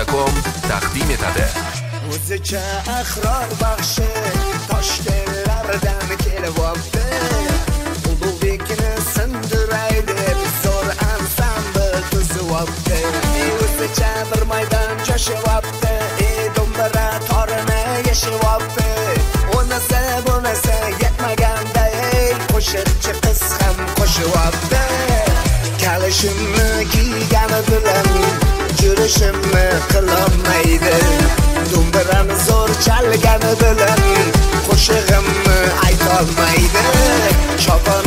Music.com taqdim etadi. O'zicha ahror baxshi Toshkentlardan kelyapti. Ulug'bekni sindiraydi, zo'r ansambl tuzyapti. O'zicha bir maydon jo'shyapti, do'mbira torini yashyapti. O'nasa bo'lmasa yetmaganday, qo'shiqchi qiz ham qo'shyapti. Kalishimni kiygani bilan yurishimni qilolmaydi. Do'mbirani zo'r chalgani bilan qo'shig'imni aytolmaydi. Chopon